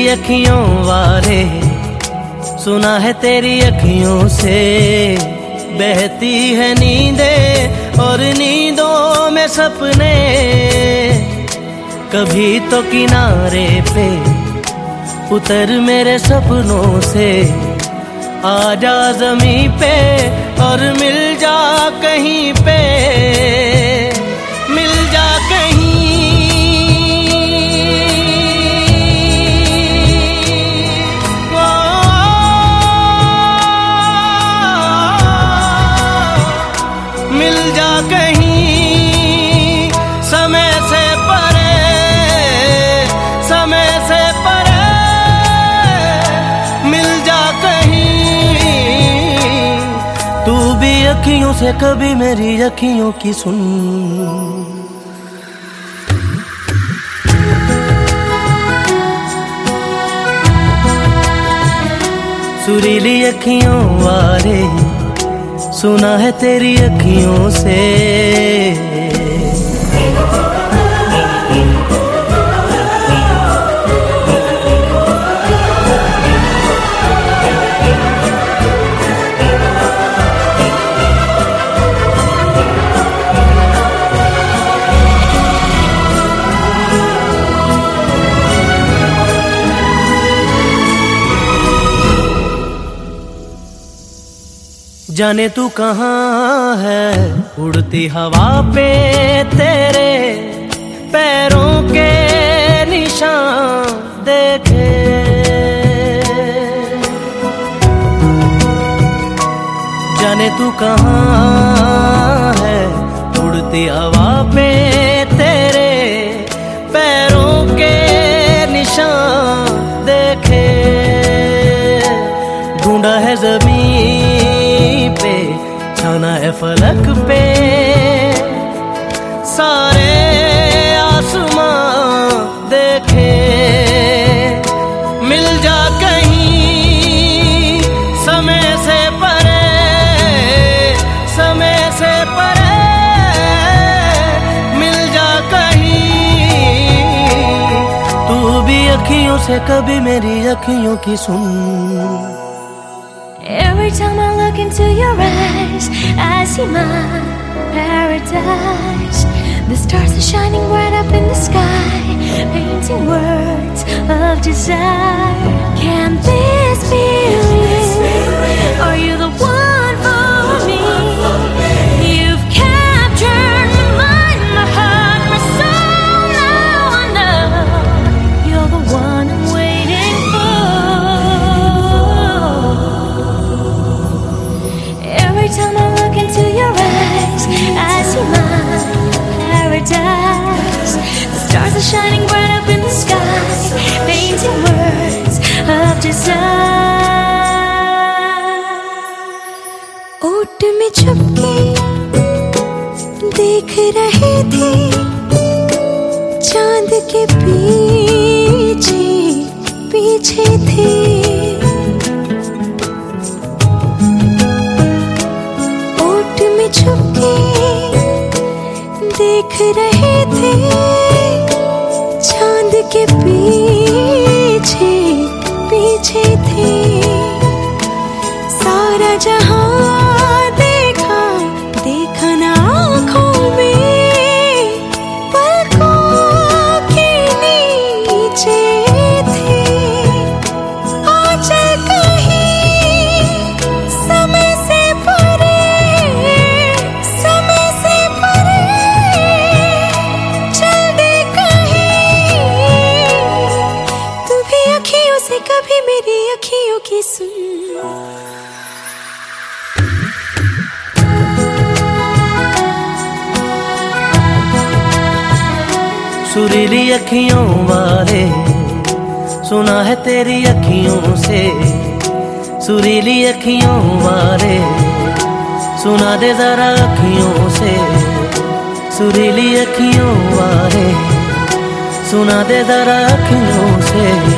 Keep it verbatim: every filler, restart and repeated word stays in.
अखियों वाले, सुना है तेरी अखियों से बहती है नींदें और नींदों में सपने। कभी तो किनारे पे उतर मेरे सपनों से, आजा ज़मीं पे और मिल जा कहीं पे, मिल जा कहीं। ओ, मिल जा कहीं समय से परे, समय से परे मिल जा कहीं। तू भी अखियों से कभी मेरी अखियों की सुन। सुरीली अखियों वाले, सुना है तेरी अखियों से। जाने तू कहाँ है, उड़ती हवा पे तेरे पैरों के निशान देखे। जाने तू कहाँ है, उड़ती हवा पे तेरे पैरों के निशान देखे। ढूंढा है ज़मीन पे, छाना है फलक पे, सारे आसमां देखे। मिल जा कहीं समय से परे, समय से परे मिल जा कहीं। तू भी अखियों से कभी मेरी अखियों की सुन। Every time I look into your eyes, I see my paradise. The stars are shining bright up in the sky, painting words of desire. Can this be real? Are you the one for me? You've captured my mind, my heart, my soul. Now I know you're the one I'm waiting for. Every time I look into your eyes, I see my paradise. The stars are shining bright up in the sky, painting words of desire. ओट में छुपके देख रहे थे, चांद के पीछे पीछे थे। छुपके देख रहे थे, चांद के पीछे पीछे थे। सारा जहां देखा, देखा ना आँखों में, पलकों के नीचे थे। आंचल कहीं समय से परे, कभी मेरी अखियों की सुन। सुरीली अखियों वाले, सुना है तेरी अखियों से। सुरीली अखियों वाले, सुना दे जरा अखियों से। सुरीली अखियों वाले, सुना दे जरा अखियों से।